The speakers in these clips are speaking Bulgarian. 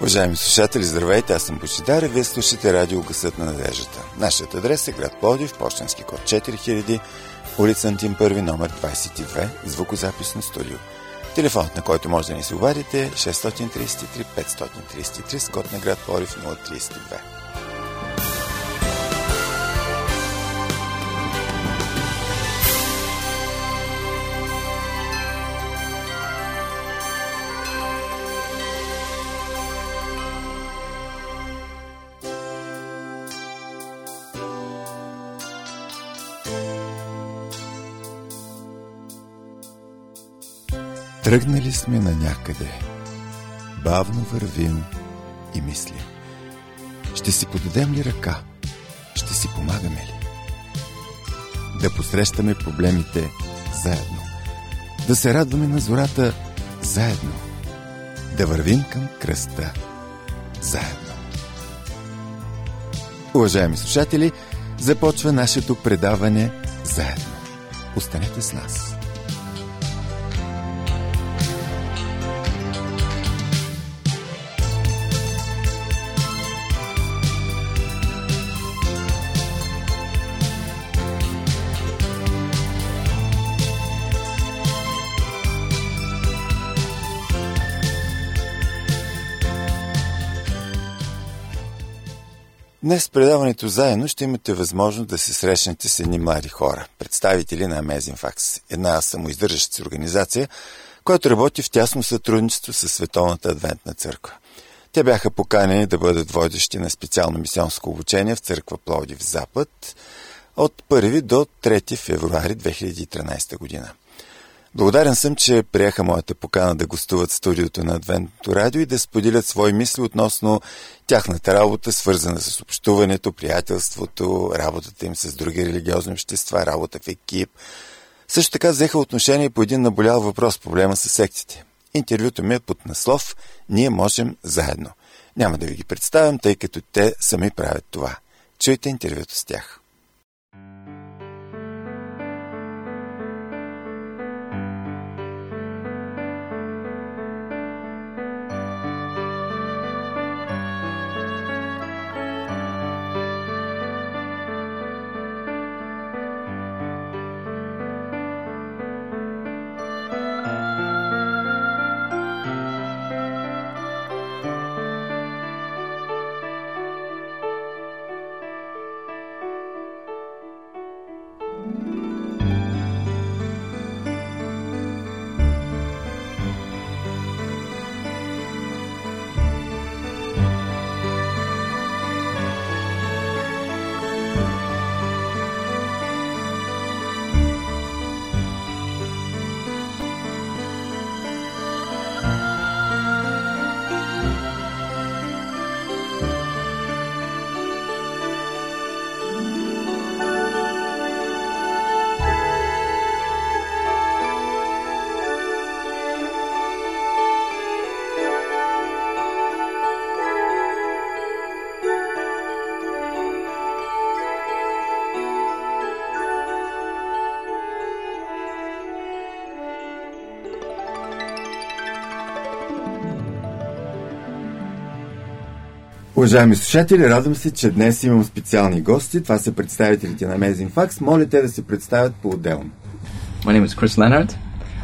Уважаеми слушатели, здравейте, аз съм Божидар и вие слушате радио Гласът на надеждата. Нашият адрес е град Пловдив, пощенски код 4000, улица Антим първи, номер 22, звукозаписно студио. Телефонът, на който може да ни се обадите, е 633 533 с код на град Пловдив 032. Тръгнали сме на някъде, бавно вървим и мислим. Ще си подадем ли ръка? Ще си помагаме ли? Да посрещаме проблемите заедно. Да се радваме на зората заедно. Да вървим към кръста заедно. Уважаеми слушатели, започва нашето предаване заедно. Останете с нас. Днес в предаването заедно ще имате възможност да се срещнете с едни млади хора, представители на Amazing Facts, една самоиздържаща се организация, която работи в тясно сътрудничество с Световната адвентна църква. Те бяха поканени да бъдат водещи на специално мисионско обучение в църква Пловдив Запад от 1 до 3 февруари 2013 година. Благодарен съм, че приеха моята покана да гостуват в студиото на Адвентното радио и да споделят свои мисли относно тяхната работа, свързана с общуването, приятелството, работата им с други религиозни общества, работа в екип. Също така взеха отношение по един наболял въпрос, проблема с сектите. Интервюто ми е под наслов «Ние можем заедно». Няма да ви ги представям, тъй като те сами правят това. Чуйте интервюто с тях. Уважаеми слушатели, радвам се, че днес имам специални гости. Това са представителите на Amazing Facts. Моля те да се представят по-отделно. My name is Chris Leonard.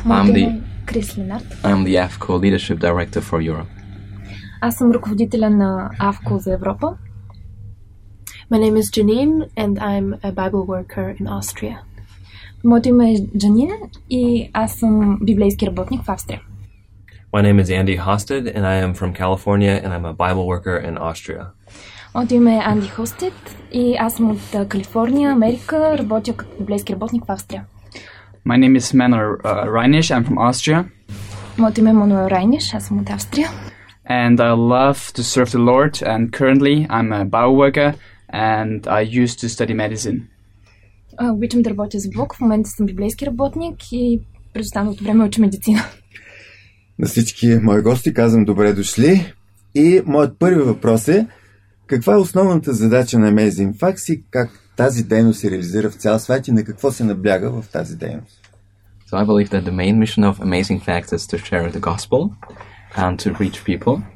I'm the AFCO Leadership Director for Europe. Аз съм ръководителя на AFCO за Европа. My name is Janine and I'm a Bible worker in Austria. Моето име е Джанин и аз съм библейски работник в Австрия. My name is Andy Hosted, and I am from California, and I'm a Bible worker in Austria. Моето име е Анди Хостед и аз съм от Калифорния, Америка, работя като библейски работник в Австрия. My name is Manuel Reinisch, I'm from Austria. Моето име е Мануел Райниш, аз съм от Австрия. And I love to serve the Lord, and currently I'm a Bible worker, and I used to study medicine. Обичам да работя за Бог, в момента съм библейски работник и през останалото време уча медицина. На всички мои гости казвам добре дошли и моят първи въпрос е: каква е основната задача на Amazing Facts и как тази дейност се реализира в цял свят и на какво се набляга в тази дейност? So I believe that the main mission of Amazing Facts is to share the gospel and to reach people.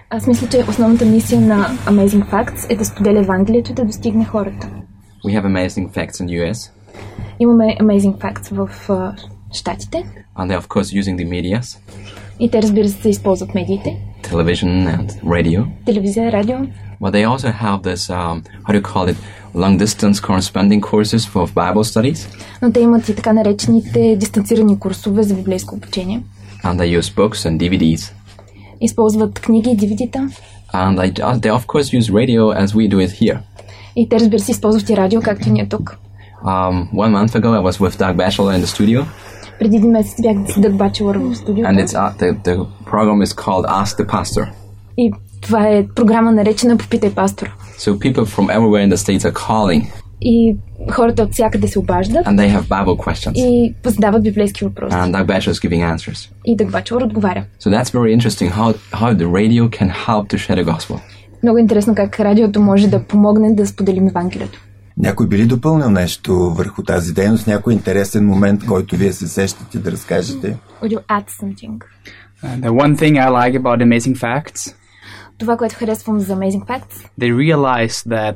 Аз мисля, че основната мисия на Amazing Facts е да споделя Евангелието и да достигне хората. We have amazing facts in US. Имаме Amazing Facts в Щатите. And they're of course using the medias. И те, разбира се, използват медиите. Television and radio. Телевизия, радио. But they also have this, how do you call it, long-distance corresponding courses for Bible studies. Но те имат и така наречените дистанцирани курсове за библейско обучение. And they use books and DVDs. Използват книги и DVD-та. And they of course use radio as we do it here. И те, разбира се, използват и радио, както и ние тук. 1 month ago I was with Doug Batchelor in the studio. Преди един месец бях с Doug Batchelor в студиото. And the program is called Ask the Pastor. И това е програма наречена Попитай пастора. So people from everywhere in the States are calling. И хората от всякъде се обаждат. And they have Bible questions. И задават библейски въпроси. And Doug Batchelor is giving answers. И Doug Batchelor отговаря. So that's very interesting how the radio can help to share the gospel. Много интересно как радиото може да помогне да споделим Евангелието. Някой би ли допълнил нещо върху тази дейност? Някой интересен момент, който вие се сещате да разкажете? Would you add something? The one thing I like about Amazing Facts, Това, което харесвам за Amazing Facts, they realize that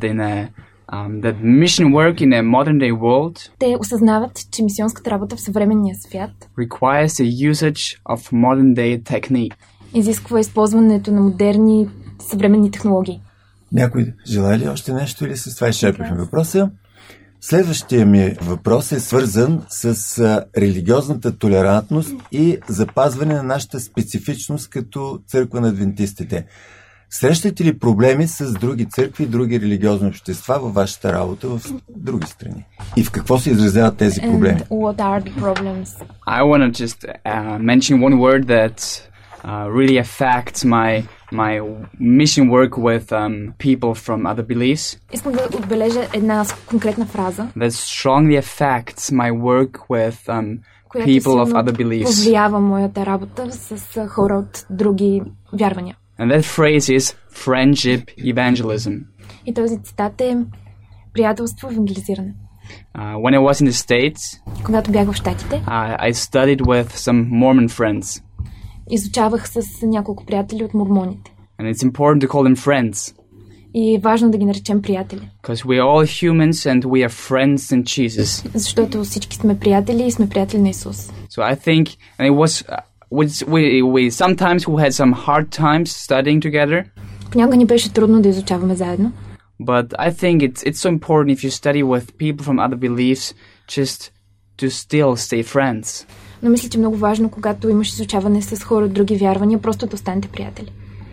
that mission work in a modern day world те осъзнават, че мисионската работа в съвременния свят requires the usage of modern day technique. изисква използването на модерни съвременни технологии. Някой желая ли още нещо или с това изчерпахме въпроса? Следващия ми въпрос е свързан с религиозната толерантност и запазване на нашата специфичност като църква на адвентистите. Срещате ли проблеми с други църкви и други религиозни общества във вашата работа в други страни? И в какво се изразяват тези проблеми? And what are the problems? I want to just mention one word that really affects my mission work with people from other beliefs. Искам да отбележа една конкретна фраза, That strongly affects my work with която people of силно other beliefs. повлиява моята работа с хора от други вярвания. And that phrase is friendship evangelism. И този цитат е приятелство и евангелизиране. When I was in the States, Когато бях в Щатите, I studied with some Mormon friends. изучавах с няколко приятели от мормоните. And it's important to call them friends. И е важно да ги наречем приятели. Because we are all humans and we are friends in Jesus. Защото всички сме приятели и сме приятели на Исус. So I think, and it was, we sometimes we had some hard times studying together. Понякога ни беше трудно да изучаваме заедно. But I think it's so important if you study with people from other beliefs just to still stay friends. Но мисля, че е много важно, когато имаш изучаване с хора от други вярвания, просто да останете приятели.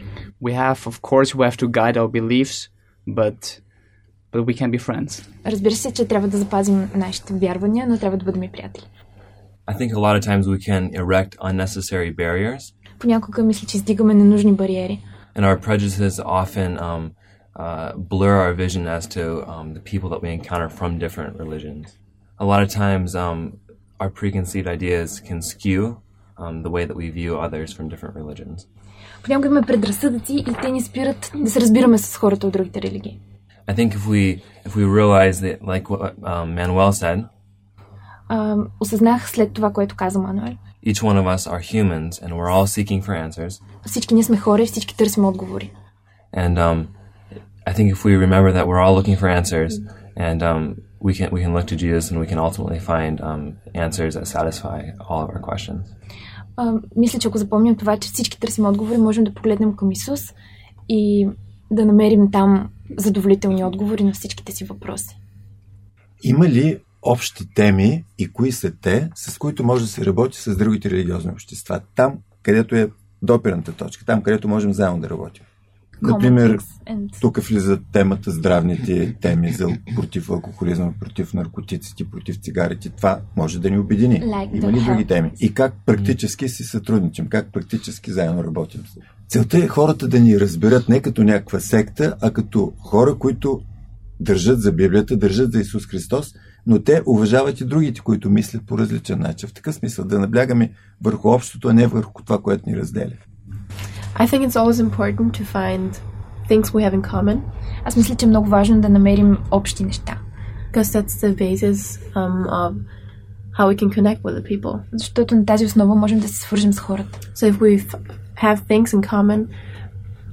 Of course, we have to guide our beliefs, but we can be friends. Разбира се, че трябва да запазим нашите вярвания, но трябва да бъдем и приятели. I think a lot of times we can erect unnecessary barriers, Понякога мисля, че издигаме ненужни бариери. and our prejudices often blur our vision as to the people that we encounter from different religions. A lot of times our preconceived ideas can skew the way that we view others from different religions. Понякога имаме предразсъдъци и те ни спират да се разбираме с хората от другите религии. I think if we realize that, like what Manuel said, Осъзнах след това, което каза Мануел. each one of us are humans and we're all seeking for answers. Всички ние сме хора и всички търсим отговори. And I think if we remember that we're all looking for answers, and we can look to Jesus and we can ultimately find answers that satisfy all of our questions. Мисля, че ако запомним това, че всички търсим отговори, можем да погледнем към Исус и да намерим там задоволителни отговори на всичките си въпроси. Има ли общи теми и кои са те, с които може да се работи с другите религиозни общества? Там, където е допирната точка, там, където можем заедно да работим. Например, тук влиза темата здравните теми за против алкохолизма, против наркотиците, против цигарите. Това може да ни обедини. Има ли други теми? И как практически си сътрудничим? Как практически заедно работим? Целта е хората да ни разберат не като някаква секта, а като хора, които държат за Библията, държат за Исус Христос, но те уважават и другите, които мислят по различен начин. В такъв смисъл да наблягаме върху общото, а не върху това, което ни разделя. I think it's always important to find things we have in common. Аз мисля, че е много важно да намерим общи неща. Because that's the basis of how we can connect with the people. Защото на тази основа можем да се свържем с хората. So if we have things in common,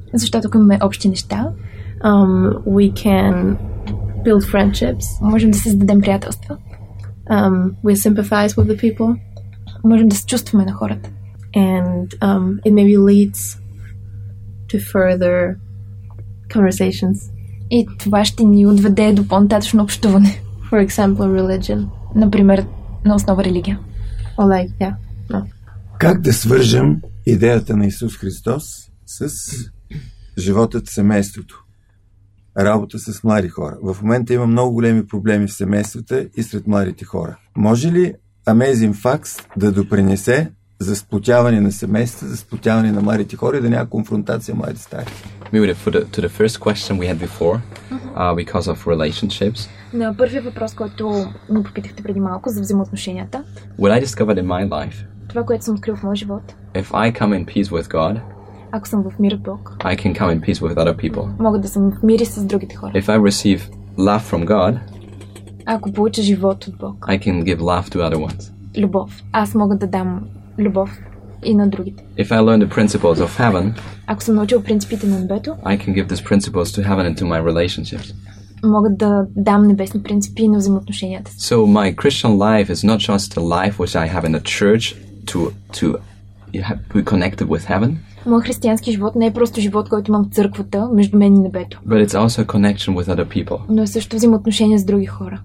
Защото ако имаме общи неща, we can build friendships. Можем да създадем приятелства. We sympathize with the people. Можем да се чувстваме на хората. And it maybe leads to further conversations. И това ще ни отведе до по-нататъчно общуване. For example, religion. Например, на основа религия. Or like, yeah. No. Как да свържем идеята на Исус Христос с животът в семейството? Работа с млади хора. В момента има много големи проблеми в семействата и сред младите хора. Може ли Amazing Facts да допринесе за сплотяване на семействата, за сплотяване на младите хора и да няма конфронтация млади стари? Maybe to the first question we had before, because of relationships. На първия въпрос, който ми попитахте преди малко за взаимоотношенията. What I discovered in my life, това, което съм открил в моя живот. if I come in peace with God, ако съм в мир от Бог, I can come in peace with other people. мога да съм в мир с другите хора. If I receive love from God, ако получа живот от Бог, I can give love to other ones. любов, аз мога да дам любов и на другите. If I learn the principles of heaven, ако съм научил принципите на небето, I can give these principles to heaven and to my relationships. мога да дам небесни принципи на взаимоотношенията си. So my Christian life is not just a life which I have in a church to be connected with heaven. Моят християнски живот не е просто живот, който имам в църквата между мен и небето. But it's also a connection with other people. Но е също взаимоотношения с други хора.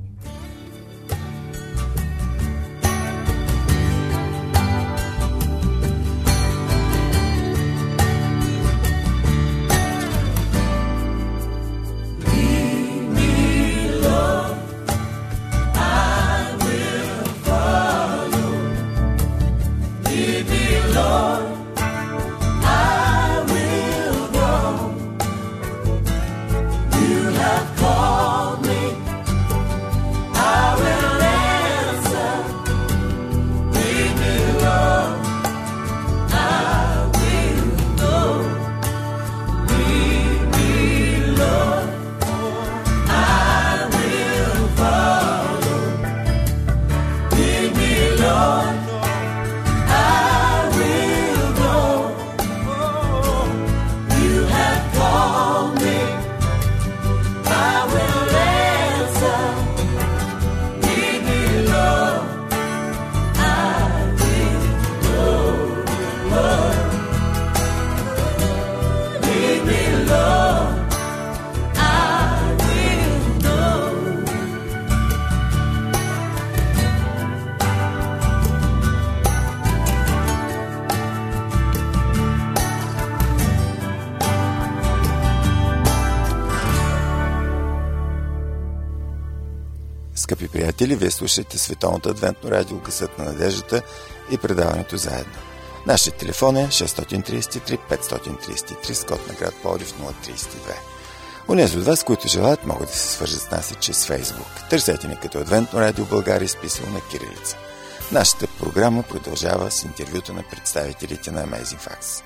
Скъпи приятели, вие слушате Световното адвентно радио Гласът на надеждата и предаването заедно. Нашият телефон е 633 533 с код на град Пловдив 032. Онези от вас, които желаят, могат да се свържат с нас и чрез Фейсбук. Търсете ни като Адвентно радио България, изписано на кирилица. Нашата програма продължава с интервюта на представителите на Amazing Facts.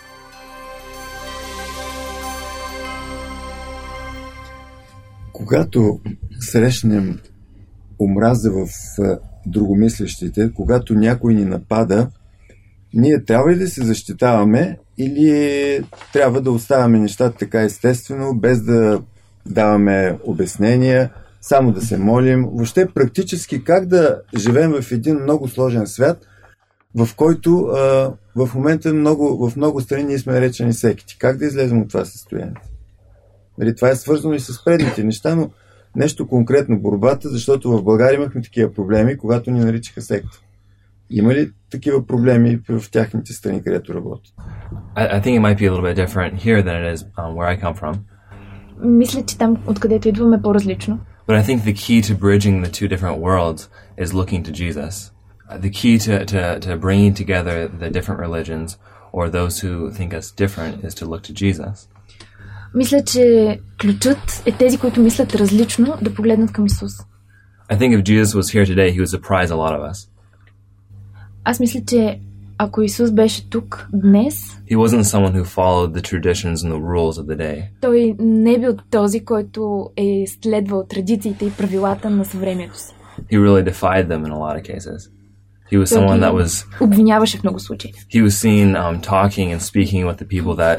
Когато срещнем омраза в другомислещите, когато някой ни напада, ние трябва ли да се защитаваме или трябва да оставяме нещата така естествено, без да даваме обяснения, само да се молим? Въобще практически как да живеем в един много сложен свят, в който в момента в много страни ние сме наречени секти. Как да излезем от това състояние? Това е свързано и с предните неща, но нещо конкретно борбата, защото в България имахме такива проблеми, когато ни наричаха секта. Има ли такива проблеми в тяхните страни, където работят? I think it might be a little bit different here than it is where I come from. Мисля, че там, откъдето идваме, е по-различно. But I think the key to bridging the two different worlds is looking to Jesus. The key to bringing together the different religions or those who think us different is to look to Jesus. Мисля, че ключът е тези, които мислят различно, да погледнат към Исус. I think if Jesus was here today, he would surprise a lot of us. Аз мисля, че ако Исус беше тук днес, He wasn't someone who followed the traditions and the rules of the day. той не е бил този, който е следвал традициите и правилата на съвремието си. He really defied them in a lot of cases. He was someone that was обвиняваше в много случаи. he was seen talking and speaking with the people that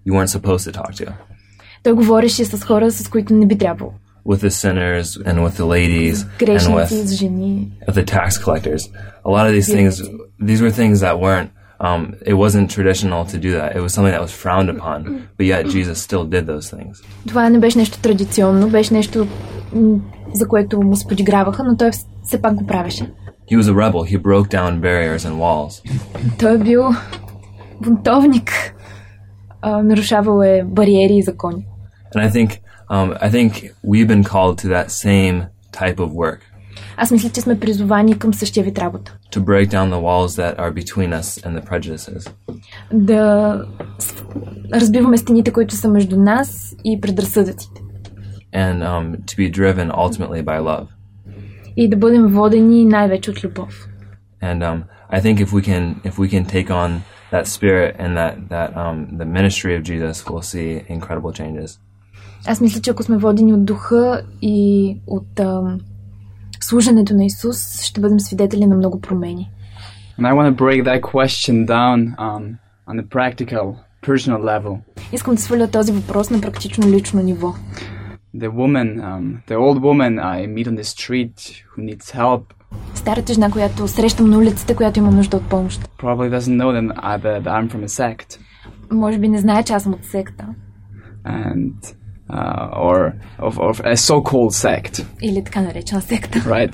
you weren't supposed to talk to. Той говореше с хора, с които не би трябвало. With the sinners and with the ladies and Грешници, с жени. with the tax collectors. A lot of these things, these were things that weren't, it wasn't traditional to do that. It was something that was frowned upon, but yet Jesus still did those things. Това не беше нещо традиционно, беше нещо, за което му се подиграваха, но той все пак го правеше. He was a rebel. He broke down barriers and walls. Той е бил бунтовник. Нарушавал е бариери и закони. And I think we've been called to that same type of work. Аз мисля, че сме призовани към същия вид работа. To break down the walls that are between us and the prejudices. Да разбиваме стените, които са между нас и предразсъдъците. And to be driven ultimately by love. И да бъдем водени най-вече от любов. And I think if we can take on that spirit and that the ministry of Jesus, we'll see incredible changes. Аз мисля, че ако сме водени от духа и от служенето на Исус, ще бъдем свидетели на много промени. And I want to break that question down on the practical, personal level. Искам да сваля този въпрос на практично лично ниво. The old woman I meet on the street who needs help Старата жена, която срещам на улицата, която има нужда от помощ. probably doesn't know that I'm from a sect. Може би не знае, че аз съм от секта. And or of a so-called sect, Или така наречена секта. right?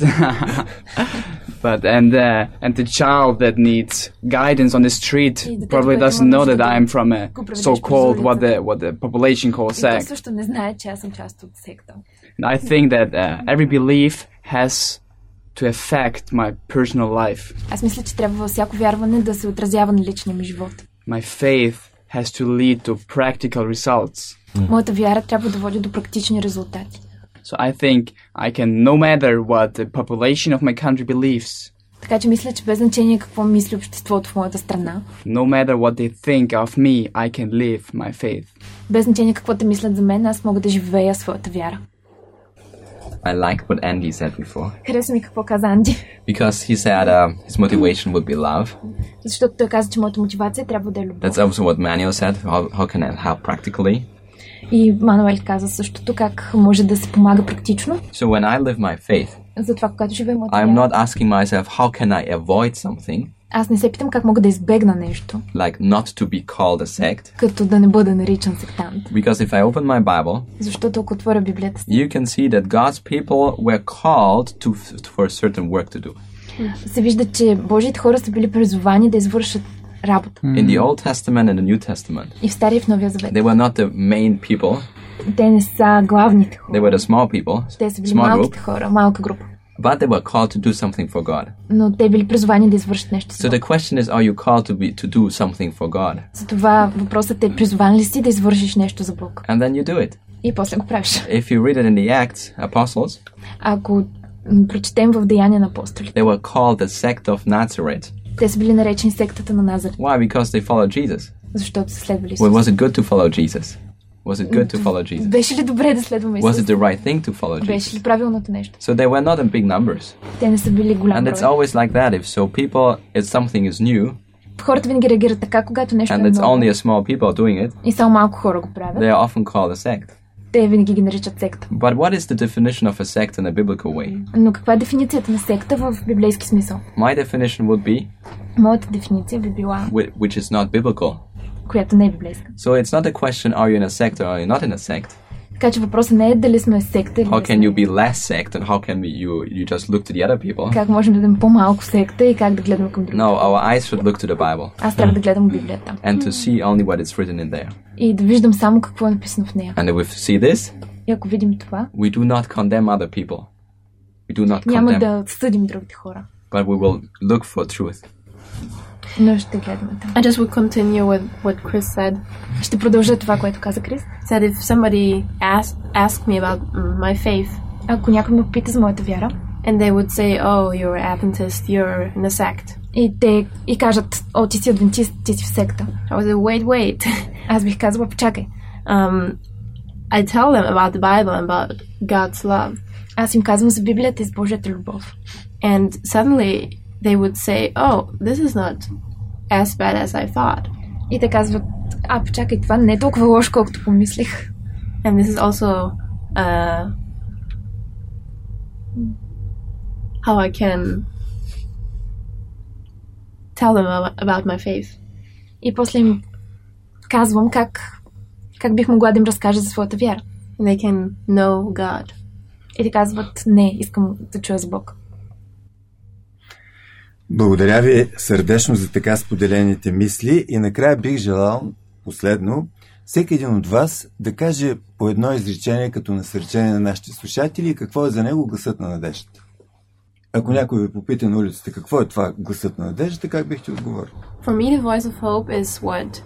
But and the child that needs guidance on the street probably doesn't know that I'm from a so-called what the population calls И той sect. също не знае, че аз съм част от секта. And I think that every belief has to affect my personal life. Аз мисля, че трябва всяко вярване да се отразява на личния ми живот. My faith has to lead to practical results. Моята вяра трябва да води до практични резултати. So I think I can, no matter what the population of my country believes, Така че мисля, че без значение какво мисли обществото в моята страна, no matter what they think of me, I can live my faith. без значение какво те мислят за мен, аз мога да живея своята вяра. I liked what Andy said before, Хареса ми какво каза Анди, because he said his motivation would be love. защото той каза, че моята мотивация трябва да е любов. That's also what Manuel said. How can I help practically? И Мануел каза същото, как може да се помага практично. So when I live my faith, Затова, когато живея моята I'm вяра, not asking myself how can I avoid something, аз не се питам как мога да избегна нещо, like not to be called a sect. като да не бъда наричан сектант. Because if I open my Bible, Защото ако отворя Библията си, you can see that God's people were called for certain work to do. се вижда, че Божиите хора са били призовани да извършат работа. In the Old Testament and the New Testament, И в Стария и в Новия Завет. they were not the main people. Те не са главните хора. They were the small people, Те са били small малките group, хора, малка група. but they were called to do something for God. Но те били призвани да извършат нещо So си. the question is, are you called to do something for God? Затова въпросът е, призван ли си да извършиш нещо за Бог? And then you do it. И после го правиш. If you read it in the Acts, Apostles, Ако прочетем в Деяния на апостолите, they were called the sect of Nazareth. те са били наречени сектата на Назарет, Why? Because they followed Jesus. защото са следвали Well, Исус. was it good to follow Jesus? Was it good to follow Jesus? Беше ли добре да следваме Was Исус? it the right thing to follow Беше Jesus? ли правилното нещо? So they were not in big numbers. Те не са били голям And it's брой. always like that. If something is new, Хората винаги реагират така, когато нещо and е it's ново. only a small people doing it, И само малко хора го правят. they are often called a sect. Те винаги ги наричат секта. But what is the definition of a sect in a biblical way? Но каква е дефиницията на секта в библейски смисъл? My definition would be, Моята дефиниция би била, which is not biblical. която не е библейска. So it's not a question, are you in a sect or are you not in a sect? Така че въпросът не е дали сме секта или How не can сме. you be less sect and how can you just look to the other people? Как можем да бъдем по-малко секта и как да гледаме към другите. No, our eyes should look to the Bible Аз трябва да гледам Библията and to see only what is written in there. и да виждам само какво е написано в нея. And if we see this, И ако видим това, we do not condemn other people. We do not няма condemn, да съдим другите хора, but we will look for truth. но ще гледаме там. I just would continue with what Chris said. Ще продължа това, което каза Крис. Said if somebody asked me about my faith, Ако някой ме пита за моята вяра and they would say, "Oh, you're Adventist, you're in a sect," и те и кажат, о, ти си адвентист, ти си в секта, I would say, "Wait." аз бих казала, почакай. I tell them about the Bible and about God's love, Аз им казвам за Библията и за Божията любов. and suddenly they would say, "Oh, this is not as bad as I thought." И те казват, Почакай, това не е толкова лошо, колкото помислих. And this is also how I can tell them about my faith. И после им казвам как бих могла да им разкажа за своята вяра. And they can know God. И те казват, не, искам да чуя за Бог. Благодаря ви сърдечно за така споделените мисли и накрая бих желал последно всеки един от вас да каже по едно изречение като насърчение на нашите слушатели и какво е за него гласът на надеждата. Ако някой ви попита на улицата какво е това гласът на надеждата, как бихте отговорили? For me, the voice of hope is what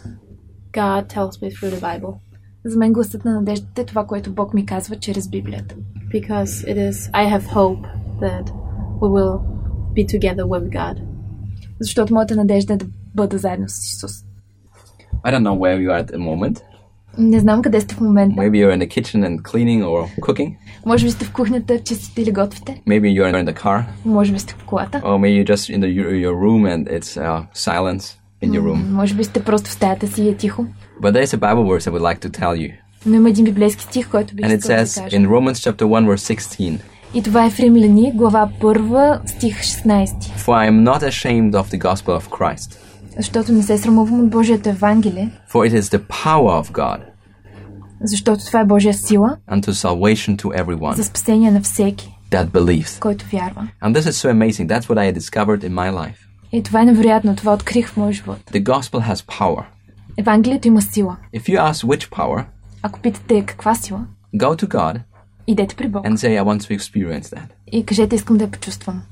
God tells me through the Bible. За мен гласът на надеждата е това, което Бог ми казва чрез Библията. Because I have hope that we will be together with God. Защото моята надежда е да бъда заедно с Исус. I don't know where you are at the moment. Не знам къде сте в момента. Maybe you're in the kitchen and cleaning or cooking. Може би сте в кухнята, чистите или готвите. Maybe you're in the car. Може би сте в колата. Or maybe you're just in your room and it's silence in your room. Може би сте просто в стаята си и е тихо. But there's a Bible verse I would like to tell you. Но има един библейски стих, който бих And it искал да says кажа. in Romans chapter 1 verse 16. И това е в Римляни, глава 1, стих 16. For I am not ashamed of the gospel of Christ. Защото не се срамувам от Божието Евангелие. For it is the power of God. Защото това е Божия сила. Unto salvation to everyone. За спасение на всеки. That believes. Който вярва. And this is so amazing. That's what I discovered in my life. И това е невероятно. Това открих в моя живот. The gospel has power. Евангелието има сила. If you ask which power, ако питате каква сила, go to God. Идете при Бог. And say I want to experience that. И кажете, искам да я почувствам.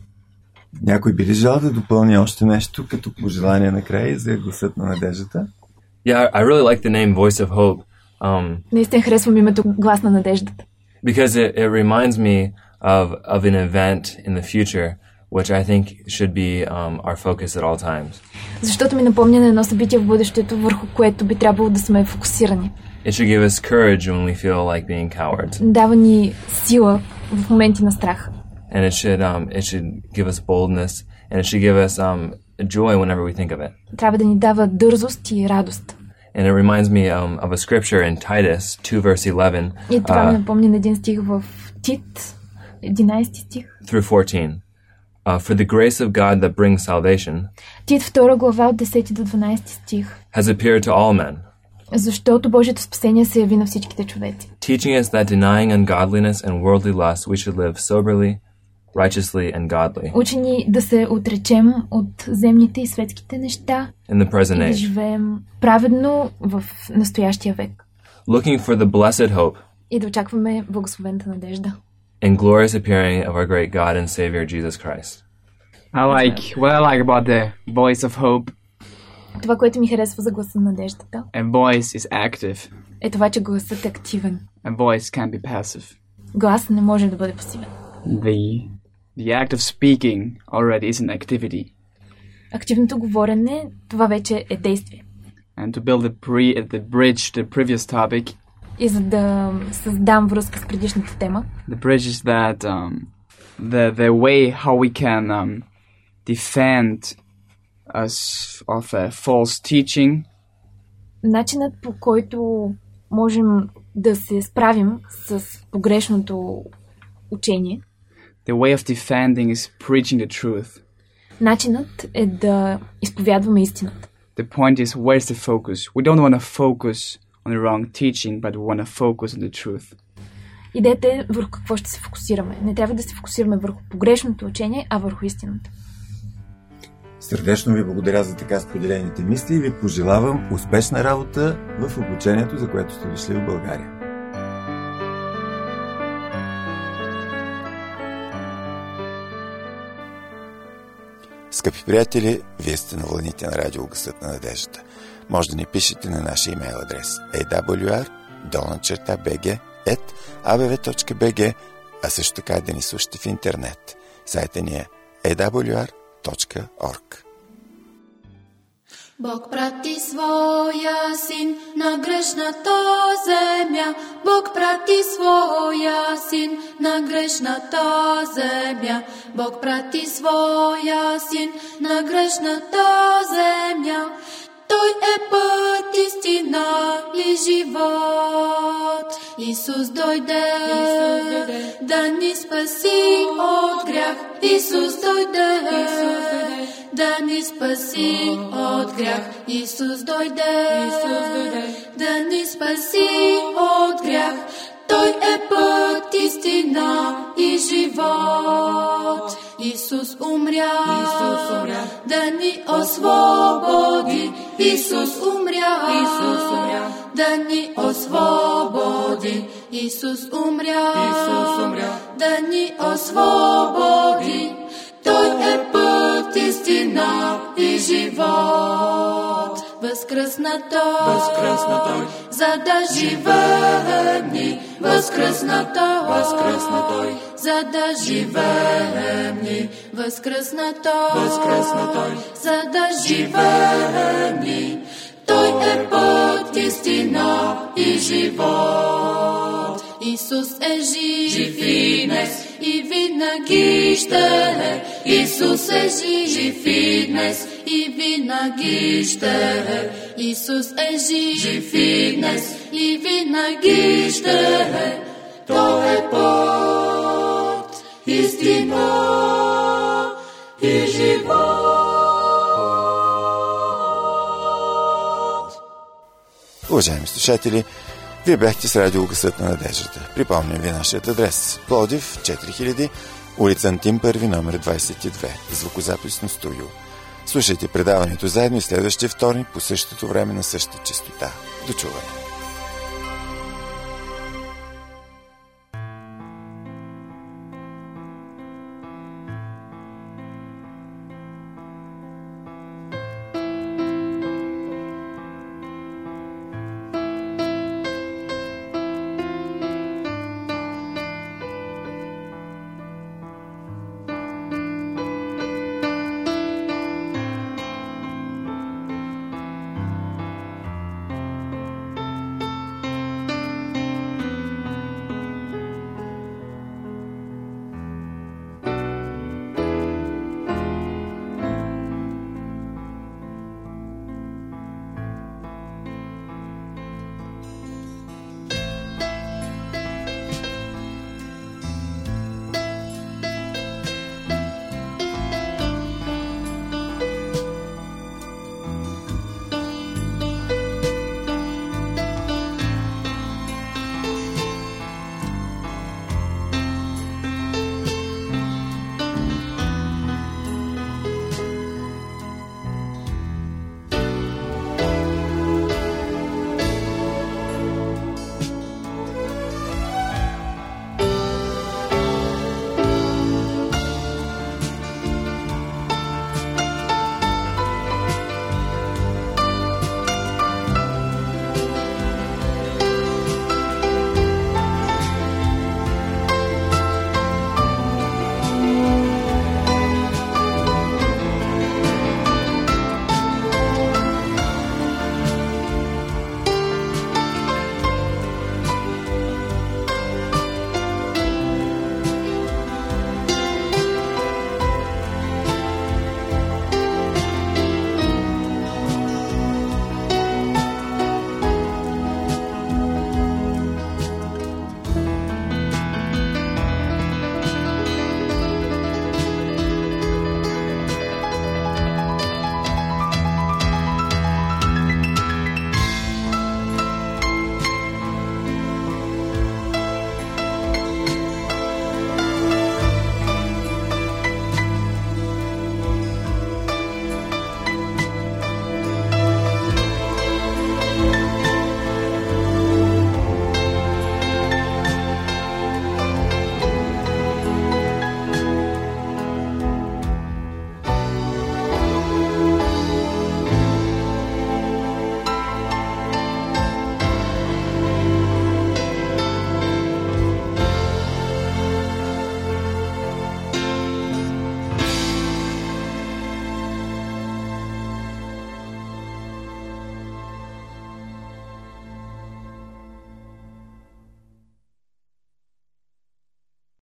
Някой би ли желал да допълни още нещо като пожелание накрая за гласът на надеждата? Yeah, I really like the name Voice of Hope. Наистина харесвам името глас на надеждата. Because it reminds me of an event in the future, which I think should be our focus at all times. Защото ми напомня на едно събитие в бъдещето, върху което би трябвало да сме фокусирани. It should give us courage when we feel like being cowards. Дава ни сила в моменти на страх. And it should give us boldness, and it should give us joy whenever we think of it. Трябва да ни дава дързост и радост. And it reminds me of a scripture in Titus 2 verse 11. И това ми напомня на един стих в Тит, 11 стих. Through 14. For the grace of God that brings salvation. Тит 2 глава от 10 до 12 стих. Has appeared to all men. Защото Божието спасение се яви на всичките човеци. Teaching us that denying ungodliness and worldly lust, we should live soberly, righteously and godly. Учени да се отречем от земните и светските неща in the present и да age. живеем праведно в настоящия век. Looking for the blessed hope И да очакваме благословената надежда. and glorious appearing of our great God and Savior Jesus Christ. What I like about the voice of hope. Това, което ми харесва за гласа на надеждата, A voice is active. е това, че гласът е активен. A voice can be passive. Глас не може да бъде пасивен. The act of speaking already is an activity. Активното говорене, това вече е действие. And to build the bridge, the previous topic. И за да създам връзка с предишната тема. The bridge is that the way how we can defend us of a false teaching. Начинът, по който можем да се справим с погрешното учение. The way of defending is preaching the truth. Начинът е да изповядваме истината. The point is, where's the focus? We don't want to focus on the wrong teaching, but we want to focus on the truth. Идеята е върху какво ще се фокусираме. Не трябва да се фокусираме върху погрешното учение, а върху истината. Сърдечно ви благодаря за така споделените мисли и ви пожелавам успешна работа в обучението, за което сте дошли в България. Скъпи приятели, вие сте на вълните на радио Гласът на надеждата. Може да ни пишете на нашия имейл адрес awr@abv.bg, а също така да ни слушате в интернет. Сайта ни е awr.org. Бог прати своя син на грешната земя. Бог прати своя син на грешната земя. Бог прати своя син на грешната земя. Той е път, истина и живот. Исус дойде да ни спаси от грях. Исус дойде да ни спаси от грях. Исус дойде да ни спаси от грях. Той е път, истина и живот. Исус умря да ни освободи. Исус умря да ни освободи. Исус умря да ни освободи. Той е път, истина и живот. Възкръсна Той, за да живеем ни. Възкръсна Той, за да живеем ни. Възкръсна Той, за да живеем ни. Той е път, истина и живот. Исус е жив и днес и винаги ще е. Исус е жив и днес и винаги ще е. Исус е жив и днес и винаги ще е. Той е път, истина и живот. Уважаеми слушатели, вие бяхте с радио Гласът на надеждата. Припомням ви нашият адрес: Пловдив, 4000, улица Антим 1, номер 22, звукозаписно студио. Слушайте предаването заедно и следващия вторник по същото време на същата честота. До чуване!